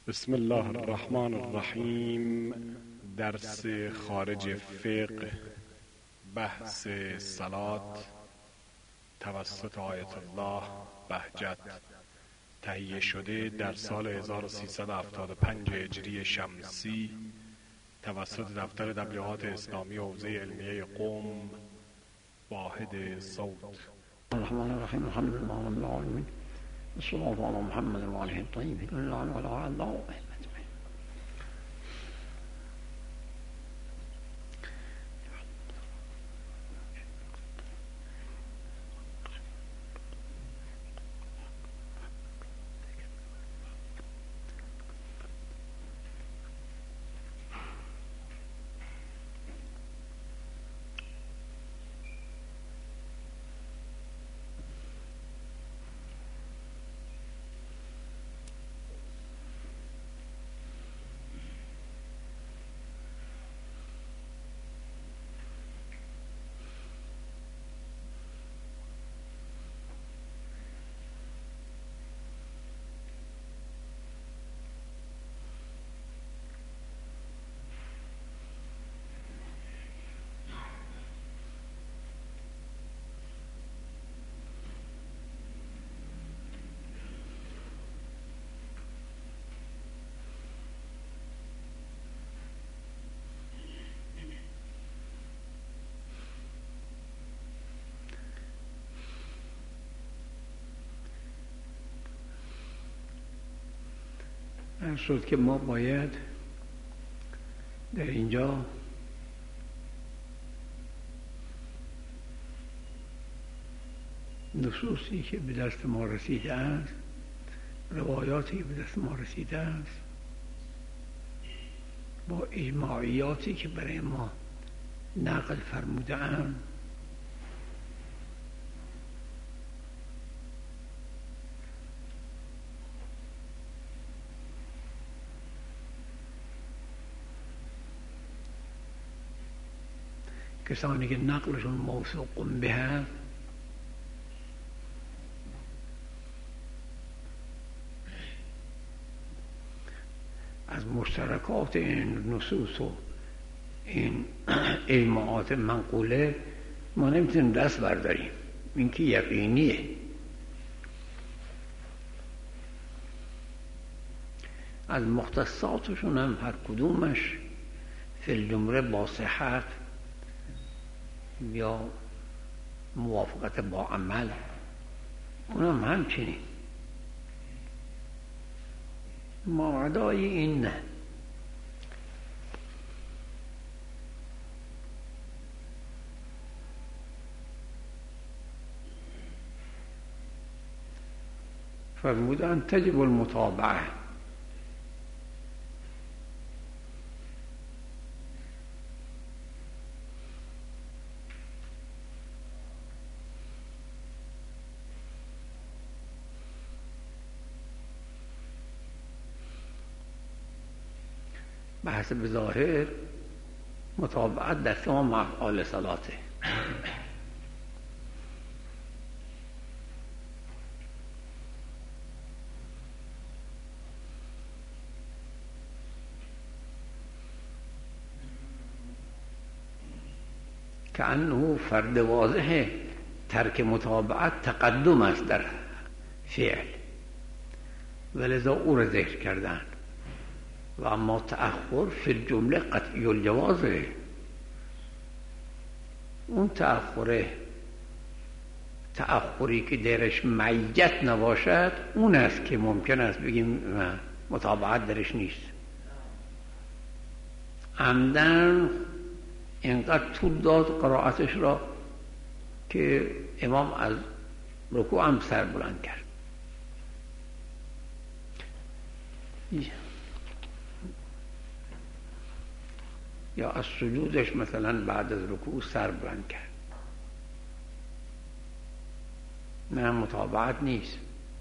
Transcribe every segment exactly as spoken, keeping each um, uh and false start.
بسم الله الرحمن الرحیم. درس خارج فقه، بحث صلات توسط آیت الله بهجت، تهیه شده در سال هزار و سیصد و هفتاد و پنج هجری شمسی توسط دفتر تبلیغات اسلامی حوزه علمیه قم، واحد صوت. الرحمن الرحیم. الحمد لله رب العالمین، الصلاة علی محمد و آله الطیبین الله. هر شد که ما باید در اینجا نصوصی که به دست ما رسیده است، روایاتی که به دست ما رسیده است، با اجماعیاتی که برای ما نقل فرموده اند، کسانی که نقلشون موثوق به هست، از مشترکات این نصوص و این اجماعات منقوله ما نمیتونیم دست برداریم. این که یقینیه. از مختصاتشون هم هر کدومش فی الجمله با صحت یا موافقت با عمل، اونم همچنین. ماعدای این نه. فرمودن تجب المتابعه. به حسب ظاهر مطابقت در تمام افعال صلاته. که انه فرد واضح ترک مطابقت تقدم است در فعل، ولذا او را ذکر کردن. و اما تأخر فی الجمله قطعی الجوازه. اون تأخره تأخری که درش معیت نباشد، اون است که ممکن است بگیم مطابقت درش نیست. عمدن اینقدر طول داد قرائتش را که امام از رکوع هم سر بلند کرد. یا از سجودش مثلا بعد از رکوع سر بلند کرد. نه، مطابقت نیست،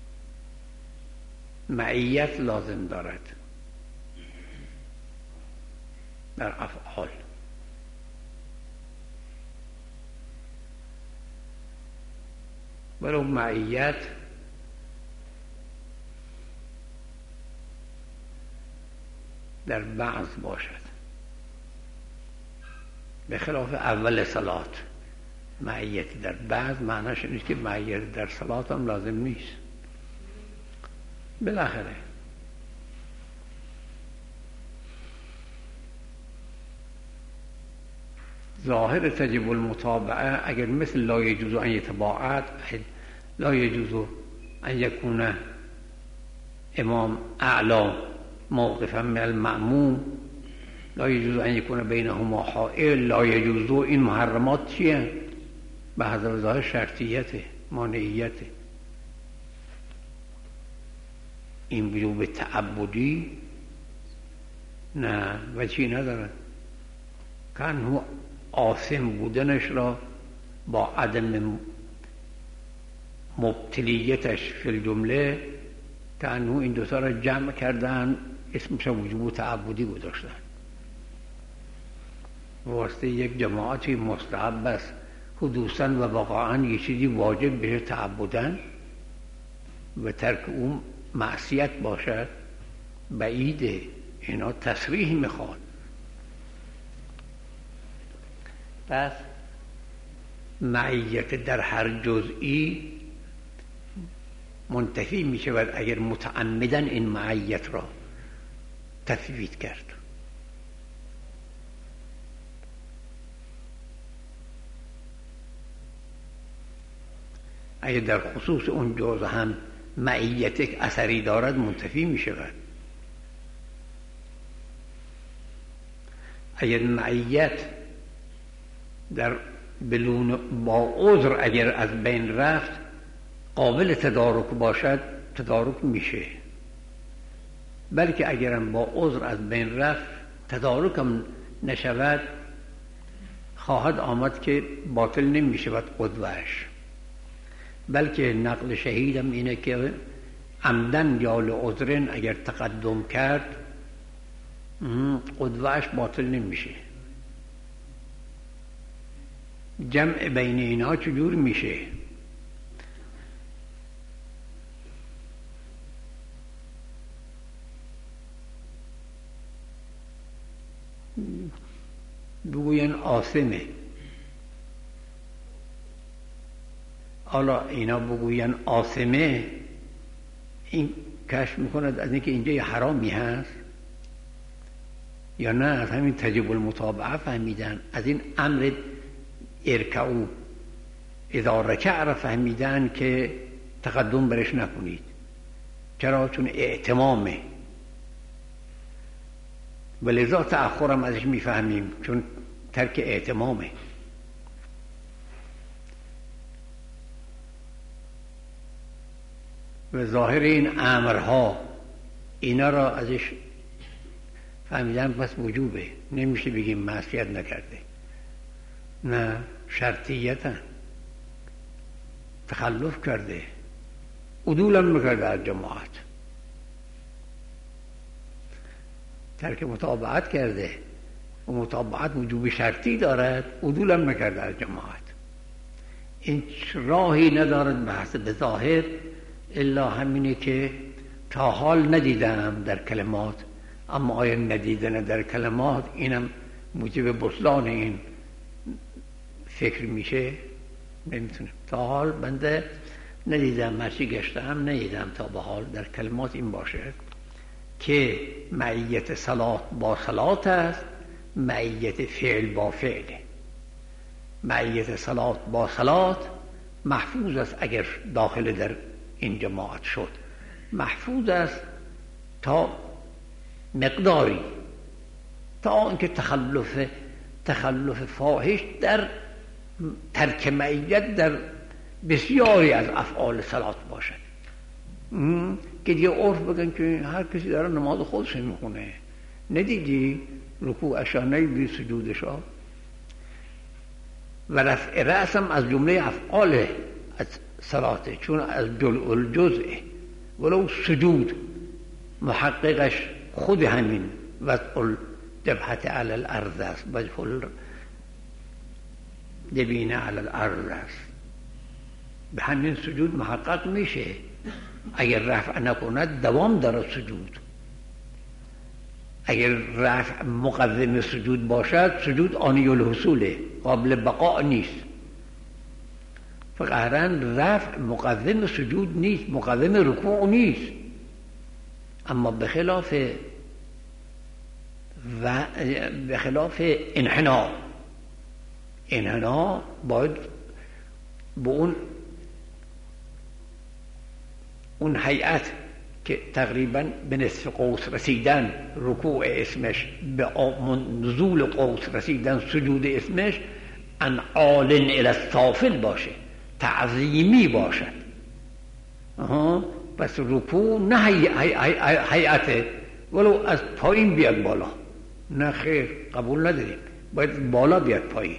معیت لازم دارد در افعال. ولو معیت در بعض باشد، به خلاف اول صلات. معیت در بعض معناش نیست که معیت در صلات هم لازم نیست. بالاخره ظاهر تجب المتابعه اگر مثل لا يجوز ان يتباعد، لا يجوز ان يكون امام اعلی موقفا من المأموم، لا يجوز ان يكون بينهما حائل، لا يجوز، این محرمات چیه؟ به حضرت ظاهر شرطیته، مانعیته. این وجوب تعبدی نه وجهی ندارد. کانه آثم بودنش را با عدم مبتلیتش فی الجمله کانه این دوتا را جمع کردن، اسمش وجوب تعبدی گذاشتن. واسطه یک جماعتی مستحب است حدوثاً و واقعاً یه چیزی واجب بشه تعبداً و ترک اون معصیت باشد، بعیده. اینا تصریح میخواد. پس معیت در هر جزئی منتفی می شود اگر متعمداً این معیت را تفویض کرد. اگر در خصوص اون جزء هم معیت اثری دارد منتفی می شود. اگر معیت در بلون با عذر اگر از بین رفت قابل تدارک باشد تدارک میشه، بلکه اگرم با عذر از بین رفت تدارک هم نشود خواهد آمد که باطل نمی شود قدوهش، بلکه نقل شهیدم اینه که عمدن یا لعذرن اگر تقدم کرد قدوهش باطل نمیشه. جمع بین اینا چجور میشه؟ بگوین آثمه، حالا اینا بگوین آثمه، این کشف میکند از اینکه اینجا یه حرامی هست یا نه از همین تجب المتابعه فهمیدن، از این امر ارکعو اذا رکع را فهمیدن که تقدم برش نکنید. چرا؟ چون اعتمامه و لذا تأخرم ازش میفهمیم چون ترک اعتمامه. و ظاهر این امرها اینا را ازش فهمیدن پس وجوبه، نمیشه بگیم معصیت نکرده، نه شرطیتن، تخلف کرده، عدولم میکرده از جماعت، ترک متابعت کرده و متابعت وجوب شرطی دارد، عدولم میکرده از جماعت. این راهی ندارد بحث به ظاهر الا همینه که تا حال ندیدم در کلمات، اما آیا ندیدن در کلمات اینم موجب بطلان این فکر میشه؟ نمیتونم. تا حال بنده ندیدم، مرچی گشتم ندیدم تا به حال در کلمات این باشه که معیت صلات با صلات است، معیت فعل با فعله. معیت صلات با صلات محفوظ است اگر داخل در این جماعت شد، محفوظ است تا مقداری، تا اینکه تخلف تخلف فاحش در ترک معیت در بسیاری از افعال صلات باشد که دیگه عرف بگن که هر کسی داره نماز خودش میخونه، ندیدی رکوعش ندیدی سجودش و رفع رأس هم از جمله افعال از صلاته، چون از جلء الجزء، ولو سجود محققش خود همین وضع الجبهة علی الارض است، وجه الجبین علی الارض است، به همین سجود محقق میشه. اگر رفع نکند دوام داره سجود، اگر رفع مقدم سجود باشد سجود آنی الحصوله، قابل بقا نیست. فقهراً رفع مقدم سجود نیست، مقدم رکوع نیست. اما به خلاف و به خلاف انحنا، انحنا باید به اون اون هیئت که تقریبا به نصف قوس رسیدن رکوع اسمش، به نزول قوس رسیدن سجود اسمش، ان عال الی السافل باشه، تعظیمی باشد. آها، پس رکوع نه هیئت ولو از پایین بیاد بالا، نه خیر، قبول نداریم، باید بالا بیاد پایین.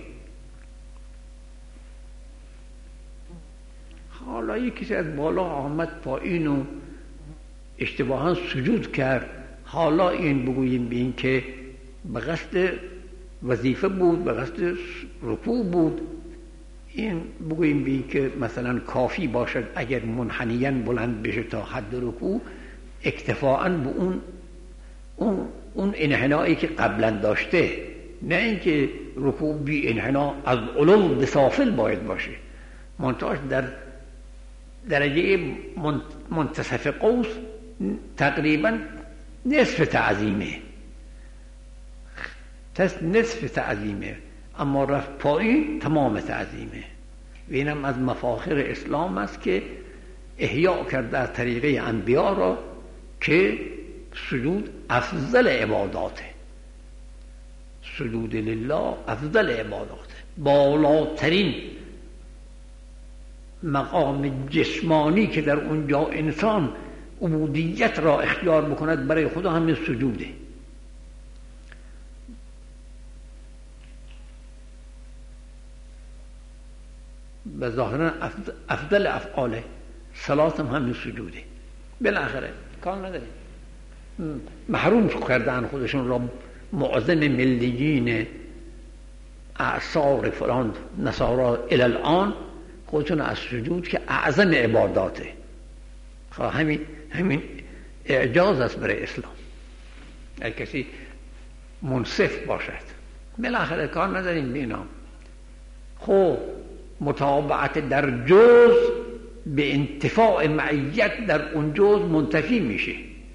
حالا یک کسی از بالا آمد پایین و اشتباها سجود کرد، حالا این بگوییم به این که به قصد وظیفه بود، به قصد رکوع بود، این بگوییم به این که مثلا کافی باشد اگر منحنیاً بلند بشه تا حد رکوع، اکتفاءاً به اون اون اون انحنایی که قبلا داشته، نه اینکه رکوع بی انحنا از علو به سافل باید باشه. منتهاش در درجه منتصف قوس تقریبا نصف تعظیمه، تست نصف تعظیمه، اما رفت پایین تمام تعظیمه. و اینم از مفاخر اسلام است که احیا کرده از طریقه انبیا را که سجود افضل عباداته، سجود لله افضل عباداته، بالاترین مقام جسمانی که در اونجا انسان عبودیت را اختیار بکند برای خدا همین سجوده. به ظاهرا افضل افعال صلات هم همین سجوده. بالاخره کار نداریم، محروم کردن خودشون را معظم ملیین اعصار فلان نصارا الالان خودشون از سجود که اعظم عباداته. همین همین اعجاز است برای اسلام اگر کسی منصف باشد. بالاخره کار نداریم بینا. خب متابعت در جز به انتفاع معیت در اون جز منتفی میشه.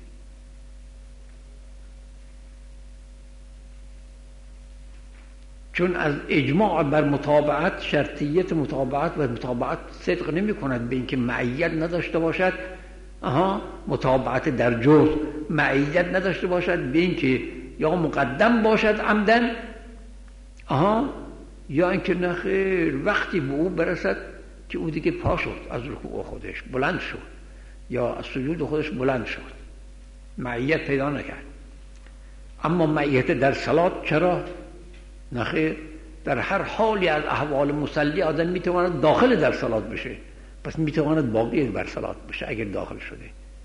چون از اجماع بر متابعت، شرطیت متابعت و متابعت صدق نمی کند به اینکه معیت نداشته باشد. آها، متابعت در جز معیت نداشته باشد به اینکه یا مقدم باشد عمدن، آها، یا اینکه نخیر وقتی به او برسد که او دیگه پا شد از رکوع خودش بلند شد یا از سجود خودش بلند شد، معیت پیدا نکرد. اما معیت در صلات چرا؟ نخیر، در هر حالی از احوال مصلی آدم میتواند داخل در صلات بشه، پس میتواند باقی بر صلات بشه اگر داخل شده.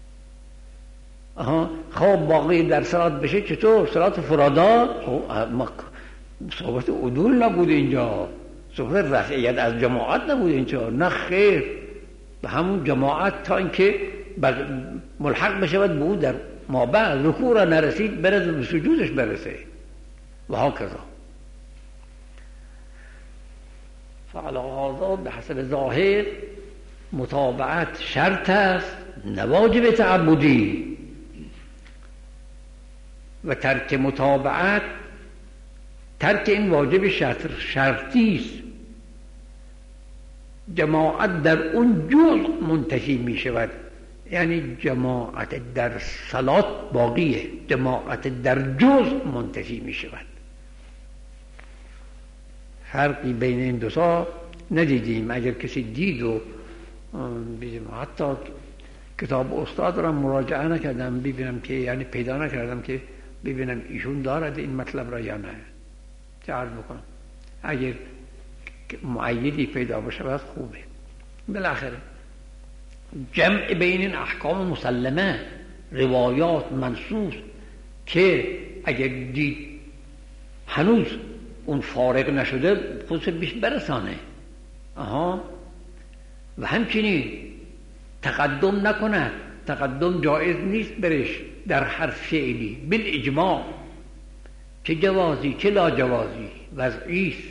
آها، خواب باقی در صلات بشه چطور؟ صلات فرادا؟ خب صحبت عدول نبود اینجا، صحبت رفعیت از جماعت نبود اینجا، نه خیر، به همون جماعت تا اینکه ملحق بشود به او در ما بعد رکوع را نرسید برسه به سجودش برسه و ها کذا. فعلا هذا به حسب ظاهر متابعت شرط است، نواجب تعبدی، و ترک متابعت، ترک این واجب شرط شرطی است. جماعت در اون جزء منتفی می شود، یعنی جماعت در صلات باقیه، جماعت در جزء منتفی می شود. فرقی بین این دو تا ندیدیم. اگر کسی دید و حتی کتاب استاد را مراجعه نکردم ببینم که، یعنی پیدا نکردم که ببینم ایشون دارد این مطلب را یا نه، چه عرض بکنم. اگر معیدی پیدا باشه باید خوبه. بالاخره جمع بین این احکام مسلمه، روایات منصوص که اگر دید هنوز اون فارغ نشده خودش بیش برسانه. آها، و همچنین تقدم نکنه، تقدم جایز نیست برش، در هر فعلی بالاجماع، چه جوازی چه لا جوازی وضعی است.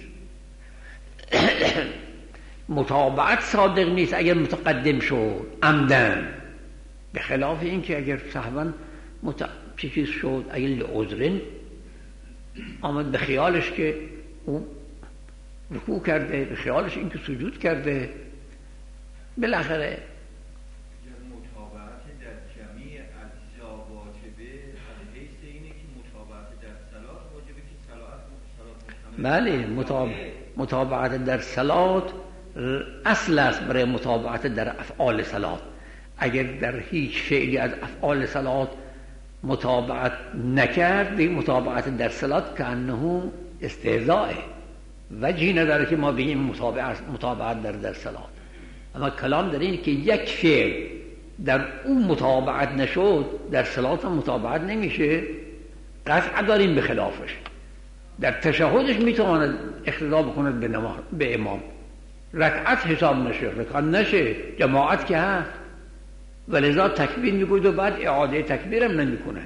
متابعت صادق نیست اگر متقدم شد عمدن، به خلاف این که اگر سهوا مت... چیز شد، اگر لعذرن آمد به خیالش که او رکوع کرده، به خیالش این که سجود کرده، بالاخره متابعت در جمعی اجزا واجبه، از حیث اینه که متابعت در صلات واجبه که صلات بله. متابعت متابعت در صلات اصل است برای متابعت در افعال صلات. اگر در هیچ فعلی از افعال صلات متابعت نکرد، به متابعت در صلات که انه استهزاء، وجهی نداره که ما بگیم متابعت متابعت در در صلات. اما کلام در اینه که یک فعل در اون متابعت نشد، در صلات هم متابعت نمیشه، قطع داریم به خلافش. در تشهدش میتواند اقتدا بکند به, به امام، رکعت حساب نشه، رکعت نشه، جماعت که هست، ولذا تکبیر میگوید و بعد اعاده تکبیر هم نمیکنه.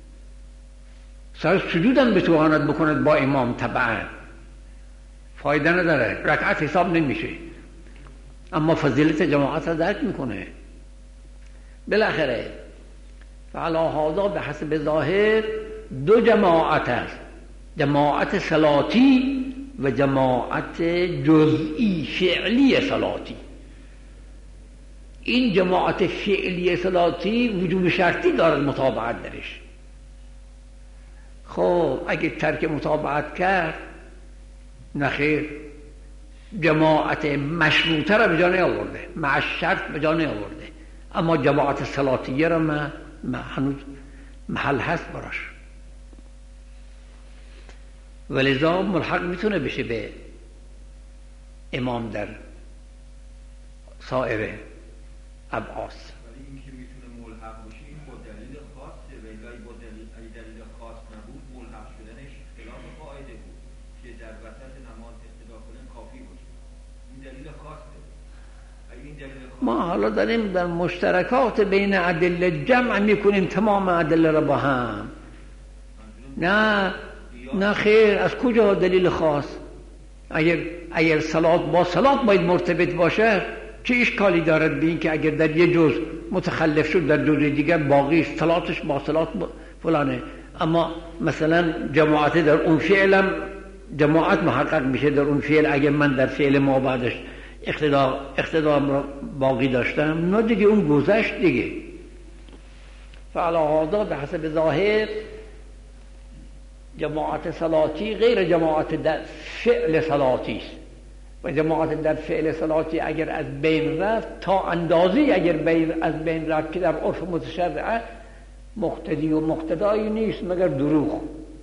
سر سجود هم بتواند بکند با امام طبعا، فایده نداره، رکعت حساب نمیشه، اما فضیلت جماعت را درک میکنه. بالاخره فعلا هذا به حسب ظاهر دو جماعت است، جماعت صلاتی و جماعت جزئی فعلی صلاتی. این جماعت فعلی صلاتی وجوب شرطی دارد متابعت درش. خب اگه ترک متابعت کرد، نخیر، جماعت مشروطه را به جا نیاورده، مع شرط به جا نیاورده، اما جماعت صلاتیه را ما هنوز محل هست براش، ولذا ملحق میتونه بشه به امام در سایر ابعاث. ولی این که میتونه ملحق باشه این با دلیل خاصه، ولی با دلیل ای دلیل خاص نبود ملحق شدنش خلاف قاعده بود که در وسط نماز اقتدا کنن کافی باشه. این دلیل خاصه. این دلیل خاص ما حالا داریم در مشترکات بین ادله جمع میکنیم تمام ادله را با هم. نه نه خیر، از کجا دلیل خاص؟ اگر اگر صلات با صلات باید مرتبط باشه، چه اشکالی دارد به این که اگر در یه جز متخلف شد در جز دیگر باقی صلاتش با صلات فلانه، اما مثلا جماعت در اون فعلم جماعت محقق میشه در اون فعل. اگر من در فعل ما بعدش اقتدا اقتدا باقی داشتم، نه دیگه اون گذشت دیگه. فعلا هذا به حسب ظاهر جماعت صلاتی غیر جماعت در فعل صلاتی است، و جماعت در فعل صلاتی اگر از بین رفت تا اندازی اگر بین از بین رفت که در عرف متشرع مقتدی و مقتدایی نیست مگر دروغ،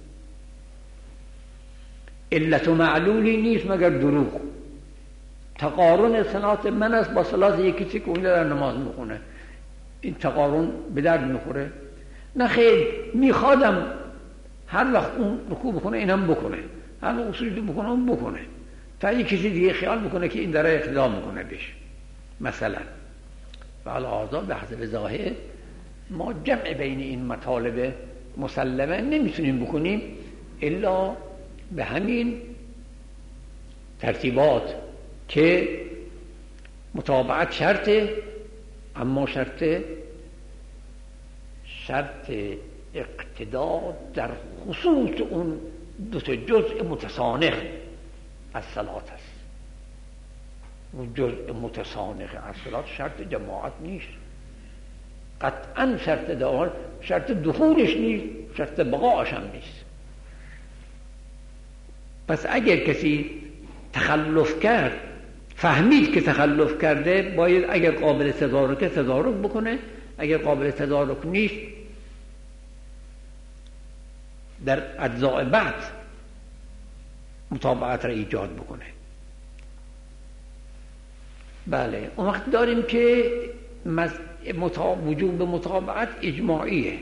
علت و معلولی نیست مگر دروغ. تقارن صلات من است با صلات یکی که اون در نماز میخونه، این تقارن به درد میخوره؟ نه خیر، میخوادم هر وقت اون رکوع بکنه اینم بکنه، هر وقت سجود بکنه اون بکنه، تا یک کسی دیگه خیال بکنه که این داره اقتدا میکنه بهش مثلا. ولی آزاد به حسب ظاهر ما جمع بین این مطالب مسلمه نمیتونیم بکنیم الا به همین ترتیبات که متابعت شرطه، اما شرط شرط اقتدا در خصوص اون دو تا جزء متسانخ از صلات است. اون جزء متسانخ از صلات شرط جماعت نیست، قطعا شرط دار شرط دخولش نیست، شرط بقاش هم نیست. پس اگر کسی تخلف کرد، فهمید که تخلف کرده، باید اگر قابل تدارک تدارک بکنه، اگر قابل تدارک نیست در اجزاء بعد متابعت را ایجاد بکنه. بله، اون وقت داریم که وجوب متابعت اجماعیه.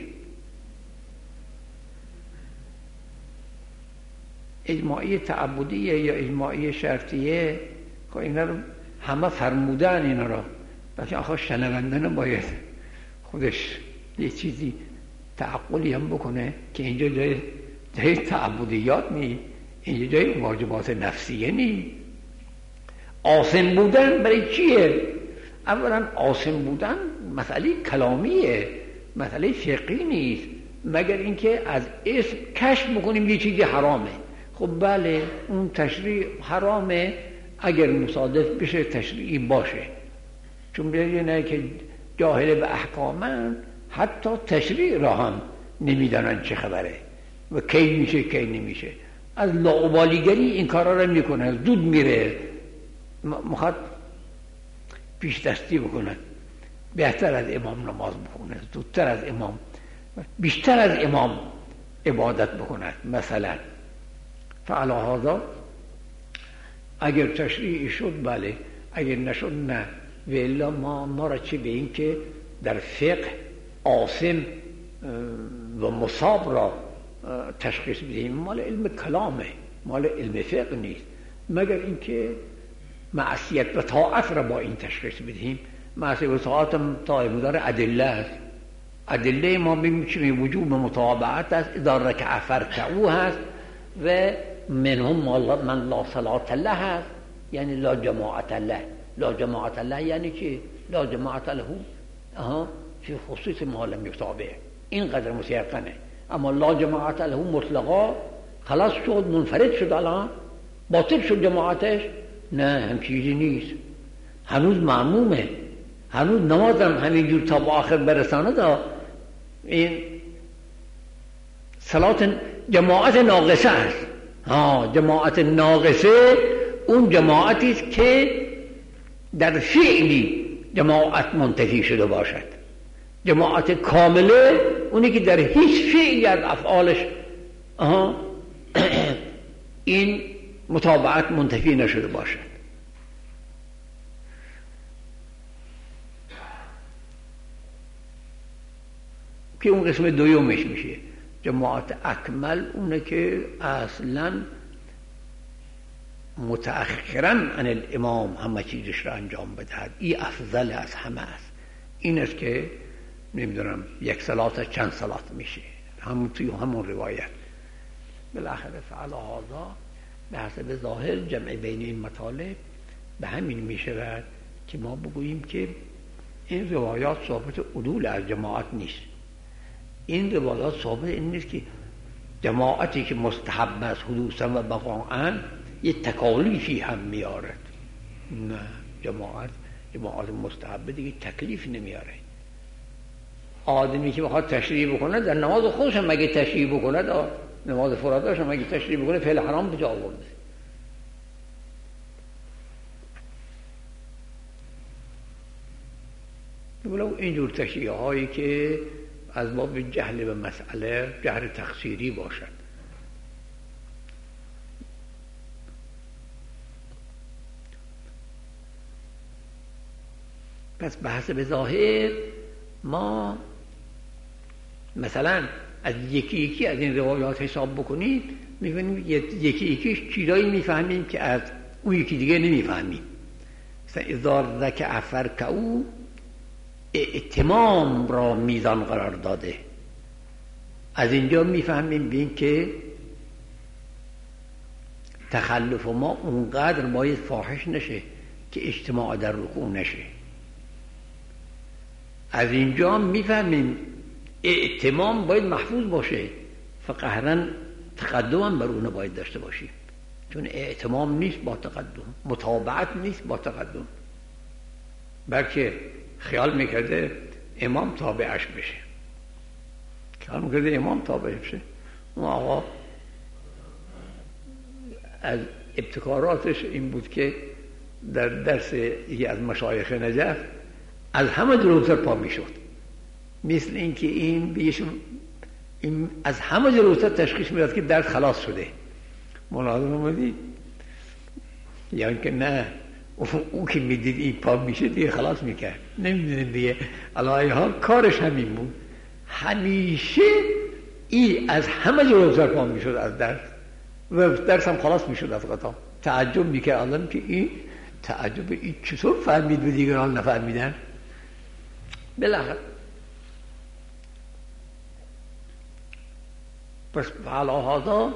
اجماعی تعبدیه یا اجماعی شرطیه، که اینا رو همه فرمودن اینا رو، لیکن آخه شنونده نباید خودش یه چیزی تعقلی هم بکنه که اینجا جای جای تعبدیات نیست، اینجا جای واجبات نفسیه نیست. عاصم بودن برای چیه؟ اولا عاصم بودن مسئله کلامیه، مسئله فقهی نیست، مگر اینکه از اسم کشف بکنیم یه چیزی حرامه. خب بله اون تشریع حرامه اگر مصادف بشه تشریعی باشه، چون بیایی نه که جاهل به احکامن حتی تشریع را هم نمیدانن چه خبره و کی میشه کی نمیشه. از لاابالیگری این کارا رو میکنه، زود میره مخاط پیش دستی بکنه، بهتر از امام نماز بکنه، زودتر از امام، بیشتر از امام عبادت بکنه مثلا. فعلا هذا اگر تشریعی شد بله، اگر نشد نه. و الا ما ما را چه به این که در فقه عاصم و مصاب را تشخیص بدهیم، مال علم کلامه، مال علم فقه نیست، مگر اینکه معصیت و طاعت را با این تشخیص بدهیم. معصیت و طاعت هم طایب داره ادله است. ادله ما بگیم وجوب مطابقت است، اذا رکع فرکعو هست و منهم من لا صلاة له هست، یعنی لا جماعت له. لا جماعت له یعنی چی؟ لا جماعت له اها فی خصوص ما لم یتابع، اینقدر متیقنه. اما لا جماعت له مطلقا خلاص شد، منفرد شد، الان باطل شد جماعتش؟ نه، هم چیزی نیست، هنوز معمومه، هنوز نمازم همینجور تا با آخر برسانه. دا این صلات جماعت ناقصه است. ها جماعت ناقصه اون جماعتی است که در فعلی جماعت منتفی شده باشد. جماعت کامله اونی که در هیچ فعلی از افعالش آها این متابعت منتفی نشده باشد. که اون قسم دویومش میشه. جماعت اکمل اونه که اصلا متأخراً عن الامام همه چیزش را انجام بدهد. این افضل از همه است. این است که نمیدونم یک صلات چند صلات میشه، همون توی همون روایت. بالاخره فعلا هذا به حسب ظاهر جمع بین این مطالب به همین میشود که ما بگوییم که این روایات ثابت عدول از جماعت نیست. این روایات ثابت این نیست که جماعتی که مستحب است حدوثا و بقاعا یه تکالیفی هم میارد. نه، جماعت جماعت مستحب دیگه تکلیف نمیاره. آدمی که بخواد تشریع بکنه در نماز خودش هم مگه تشریع بکنه، در نماز فراداش هم مگه تشریع بکنه، فعل حرام به جا آورده. ولو اینجور تشریع هایی که از باب جهل به مسئله، جهل تقصیری باشد. پس به حسب ظاهر ما مثلا از یکی یکی از این روایات حساب بکنید می‌بینیم یکی یکیش چیزایی میفهمیم که از اون یکی دیگه نمیفهمیم. مثلا اذا رکع فرکعو اتمام را میزان قرار داده. از اینجا میفهمیم بین که تخلف ما اونقدر باید فاحش نشه که اجتماع در رکوع نشه. از اینجا میفهمیم اتمام باید محفوظ باشه، فقهرا تقدم هم بر اون باید داشته باشیم، چون اتمام نیست با تقدم، متابعت نیست با تقدم، بلکه خیال میکرده امام تابعش بشه، خیال میکرده امام تابعش بشه. اون آقا از ابتکاراتش این بود که در درس یکی از مشایخ نجف از همه جلوتر پا میشد، مثل اینکه این بیش این از همه جلوتر تشخیص میداد که درس خلاص شده. ملاحظه نمودید؟ یا اینکه نه او که میدید این پا میشه دیگه خلاص میکرد، نمیدونیم دیگه. علی حال کارش همین بود، همیشه این از همه جلوتر پا میشد از درس و درس هم خلاص میشد از قطعه. تعجب میکرد آدم که این تعجب این چطور فهمید و دیگران نفهمیدن. بالاخره پس علاهذا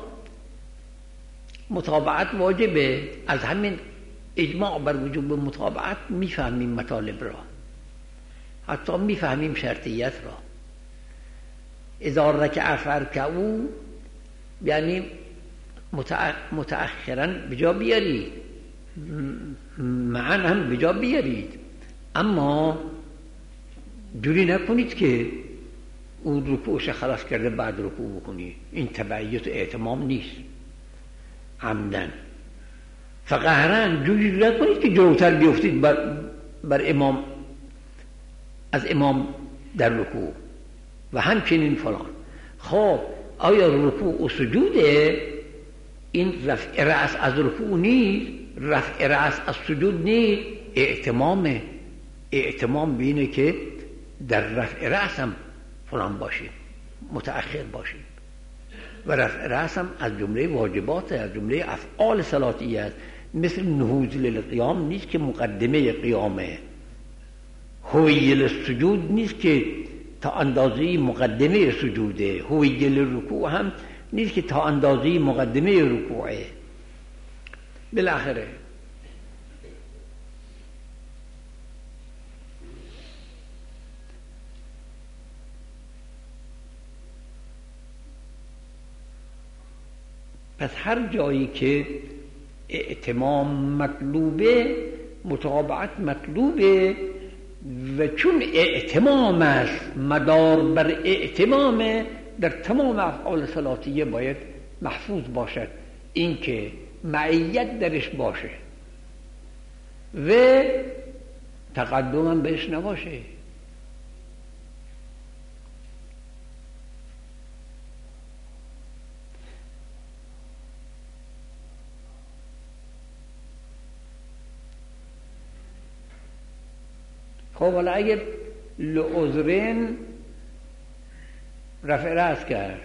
متابعت واجبه. از همین اجماع بر وجوب متابعت میفهمیم مطالب را، حتی میفهمیم شرطیت را. اذا رکع فرکعوا یعنی متأخرا بجا بیارید، معا هم بجا بیارید، اما جوری نکنید که اون رکوعش خلاص کرده بعد رکوع بکنید. این تبعیت و اعتمام نیست. عمدن فقهرن جوری نکنید که جلوتر بیفتید بر, بر امام، از امام در رکوع و همچنین فلان. خب آیا رکوع و سجوده؟ این رفع رأس از رکوع نیست، رفع رأس از سجود نیست، اعتمامه. اعتمام بینه که در رفع رأس هم فلان باشیم، متأخر باشیم. و رفع رأس هم از جمله واجبات، از جمله افعال صلاتیه است. مثل نهوض للقیام نیست که مقدمه قیامه، هوی للسجود نیست که تا اندازه مقدمه سجوده، هوی للرکوع هم نیست که تا اندازه مقدمه رکوعه. بالاخره پس هر جایی که اعتمام مطلوبه متابعت مطلوبه، و چون اعتمام است، مدار بر اعتمامه، در تمام افعال صلاتیه باید محفوظ باشد این که معیت درش باشه و تقدم هم بهش نباشه. خب حالا اگر لعذرین رفع رأس کرد،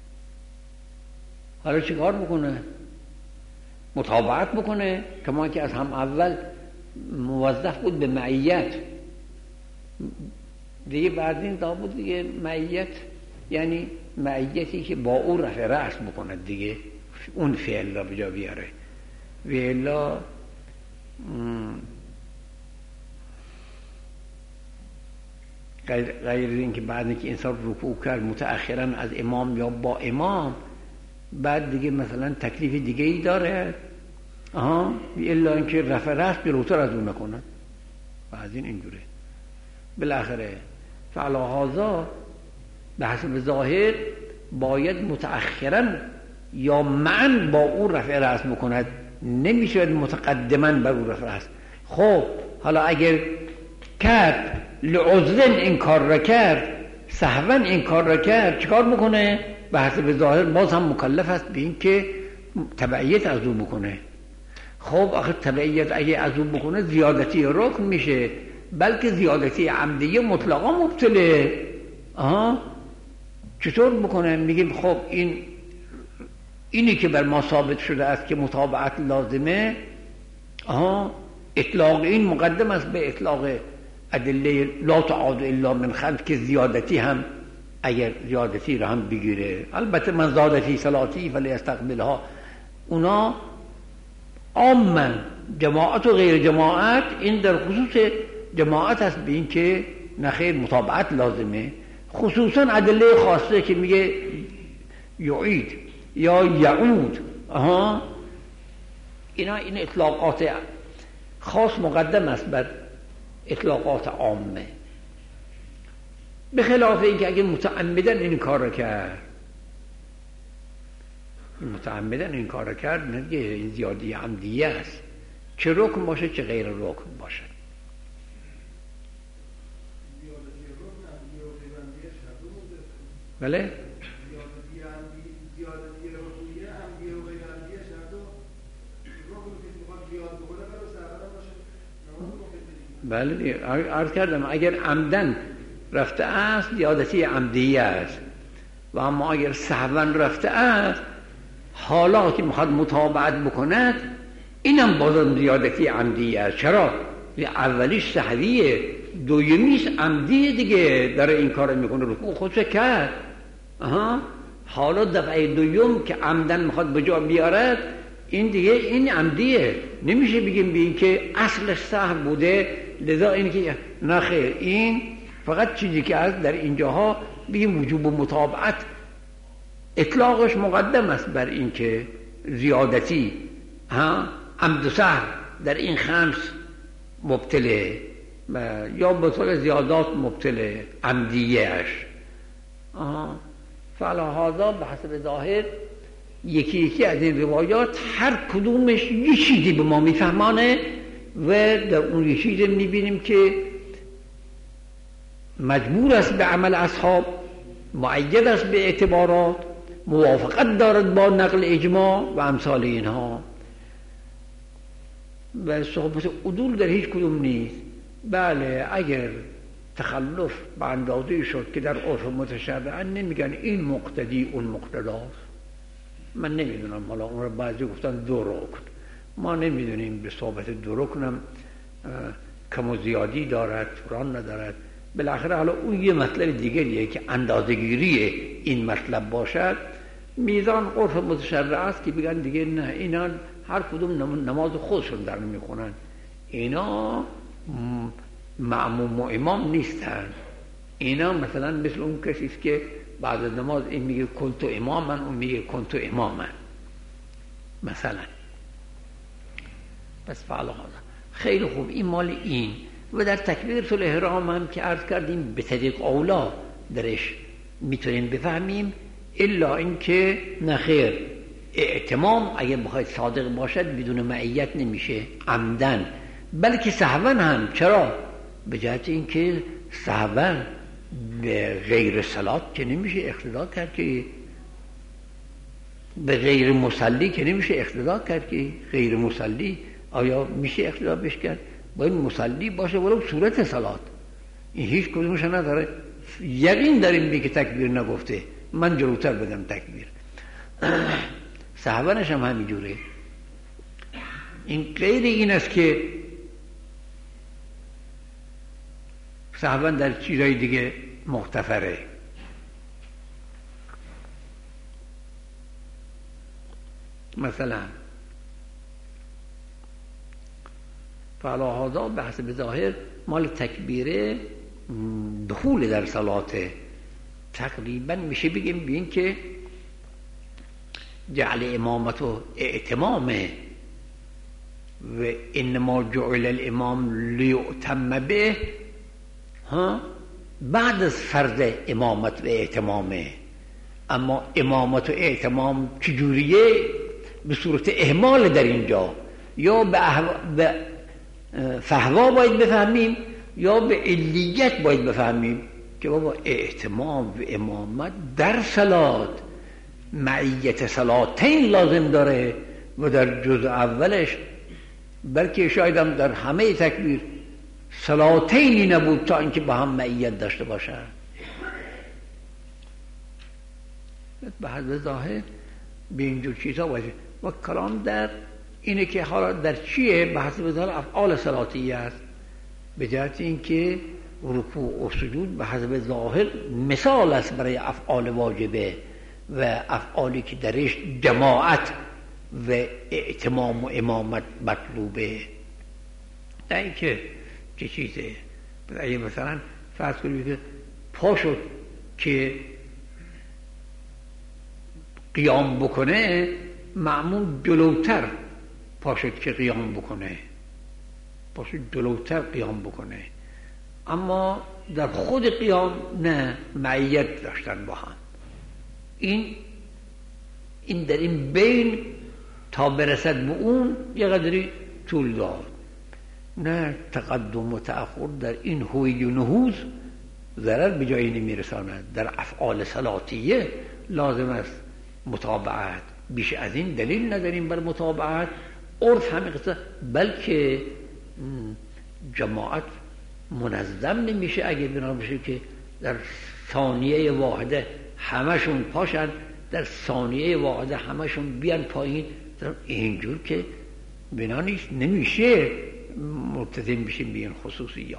حالا چی کار بکنه؟ متابعت بکنه، کما که از هم اول موظف بود به معیت، دیگه بعد این دا بود دیگه معیت، یعنی معیتی که با او رفع رأس بکنه دیگه، اون فعل را بجا بیاره. و الا غیر این که بعد اینکه انسان رکوع کرد متأخرا از امام یا با امام، بعد دیگه مثلا تکلیف دیگه ای داره، آها، الا اینکه رفع رأس جلوتر از اون نکنه. بعد این اینجوره. بالاخره فعلی هذا به حسب ظاهر باید متأخرا یا معا با او رفع رأس بکند، نمیشه متقدما بر او رفع رأس. خب حالا اگر کرد لعذرن این کار را کرد، سهوا این کار را کرد، چیکار بکنه؟ به حسب ظاهر باز هم مکلف است به این که تبعیت از او بکنه. خب آخه تبعیت اگه از او بکنه زیادتی رکن میشه، بلکه زیادتی عمدیه مطلقا مبتله. آها، چطور بکنه؟ میگیم خب این اینی که بر ما ثابت شده است که متابعت لازمه، آها، اطلاق این مقدم است به اطلاق ادله لا تعاد الا من خلف، که زیادتی هم اگر زیادتی را هم بگیره، البته من زادتی صلاتی فلیستقبلها، اونا عاماً جماعت و غیر جماعت، این در خصوص جماعت است به این که نخیر متابعت لازمه، خصوصاً ادله خاصه که میگه یعید یا یعود، آها، اینا این اطلاقات خاص مقدم است بر اطلاقات عامه، به خلاف اینکه اگه متعمدن این کار را کرد، متعمدن این کار را کرد، نگه این زیادی عمدیه است، چه رکن باشه چه غیر رکن باشه. بله؟ بله عرض کردم اگر عمدن رفته است زیادتی عمدیه است، و اما اگر سهوا رفته است حالا که میخواد متابعت بکند اینم بازم زیادتی عمدیه است. چرا؟ اولیش سهویه، دومیش عمدیه دیگه، داره این کار میکنه، رکوع خودش کرد، آها، حالا دفعه دوم که عمدن میخواد به جا بیارد، این دیگه این عمدیه، نمیشه بگیم بگیم که اصلش سهو بوده لذا این که نخیر. این فقط چیزی که از در اینجاها بگیم وجوب و مطابقت اطلاقش مقدم است بر این که زیادتی ها عمد و سهو در این خمس مبتله یا بطور زیادات مبتله عمدیهش. فعلا به حسب ظاهر یکی یکی از این روایات هر کدومش یه چیزی به ما میفهمانه و در اون یه چیزی میبینیم که مجبور است به عمل اصحاب، مؤید است به اعتبارات، موافقت دارد با نقل اجماع و امثال اینها و صحبت عدول در هیچ کدوم نیست. بله اگر تخلف به اندازه‌ای شد که در عرف متشرعن نمیگن این مقتدی اون مقتداست، من نمیدونم، حالا اون رو بعضی گفتن دو رکن، ما نمیدونیم به صحبت دو رکنم کم و زیادی دارد فران ندارد. بالاخره حالا اون یه مطلب دیگریه که اندازه‌گیری این مطلب باشد. میزان عرف متشرع است که بگن دیگه نه اینا هر کدوم نماز خودشون در میخونن، اینا معموم و امام نیستن، اینا مثلا مثل اون کسی است که بعد از نماز این میگه کنتو امامن، اون میگه کنتو امامن مثلا. پس فعلا خیلی خوب، این مال این. و در تکبیرة الاحرام هم که عرض کردیم به طریق اولا درش میتونیم بفهمیم، الا اینکه نخیر اعتمام اگه بخواید صادق باشد بدون معیت نمیشه عمدن، بلکه سهوا هم. چرا؟ به جهت اینکه سهوا به غیر صلات که نمیشه اقتدا کرد، که به غیر مصلی که نمیشه اقتدا کرد، که غیر مصلی آیا میشه اقتدا بش کرد؟ باید مصلی باشه ولو صورت صلات. این هیچ کدومش نداره. یقین داریم بی که تکبیر نگفته، من جلوتر بدم تکبیر. صحبانش هم همینجوره. این غیر این است که صحبان در چیزهای دیگه مختفره. مثلا فعلا هذا به حسب ظاهر مال تکبیره دخول در صلاته. تقریبا میشه بگیم بین که جعل امامت و اعتمامه و انما جعل الامام لیؤتم به ها بعد از فرض امامت و اعتمامه. اما امامت و اعتمام چجوریه؟ به صورت اهمال در اینجا، یا به, احو... به فهوا باید بفهمیم یا به علیت باید بفهمیم که بابا اعتمام و امامت در صلات معیت صلاتین لازم داره و در جزء اولش بلکه شاید هم در همه تکبیر صلاتینی نبود تا اینکه با هم معیت داشته باشن. به حد ظاهر به اینجور چیزها باید و کلام در اینه که حالا در چیه؟ به حسب ظاهر افعال صلاتیه است، به جهت اینکه رکوع و سجود به حسب ظاهر مثال است برای افعال واجبه و افعالی که درش جماعت و اعتمام و امامت مطلوبه. نه اینکه چه چیزه؟ اگه مثلا فرض کنید که پا شد که قیام بکنه، معمول جلوتر پا شد که قیام بکنه، پا شد جلوتر قیام بکنه، اما در خود قیام نه، معیت داشتن با هم. این این در این بین تا برسد به اون یه قدری طول داد. نه تقدم و تأخر در این هوی و نهوض ضرر به جایی نمیرساند. در افعال صلاتیه لازم است متابعت، بیش از این دلیل نداریم بر متابعت. عرف همین قصه، بلکه جماعت منظم نمیشه اگه بنا بشه که در ثانیه واحده همشون پاشن، در ثانیه واحده همشون بیان پایین. اینجور که بنا نیست، نمیشه ملتزم بشیم به این خصوصیات.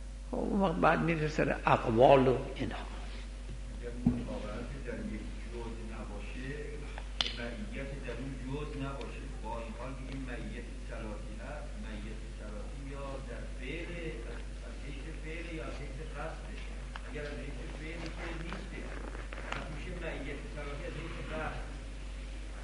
اون وقت بعد میرسه سر اقوال و اینها. مطابقت در یک جزء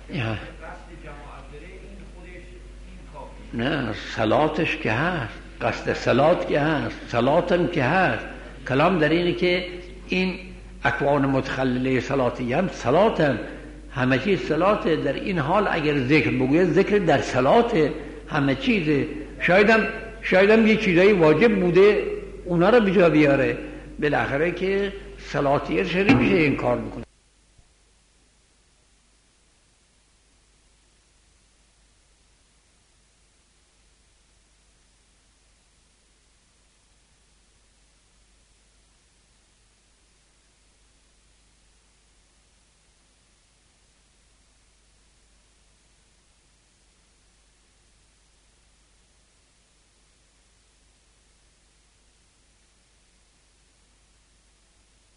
نه صلاتش که هست، قصد صلات که هست، صلاتم که هست. کلام در اینه که این اکوان متخلله صلاتی هم صلاتم، همه چیز صلاته. در این حال اگر ذکر بگوید ذکر در صلاته، همه چیزه. شایدم شایدم یه چیزایی واجب بوده اونا رو بجا بیاره، بالاخره که صلاتیه شریف میشه این کار بکنه.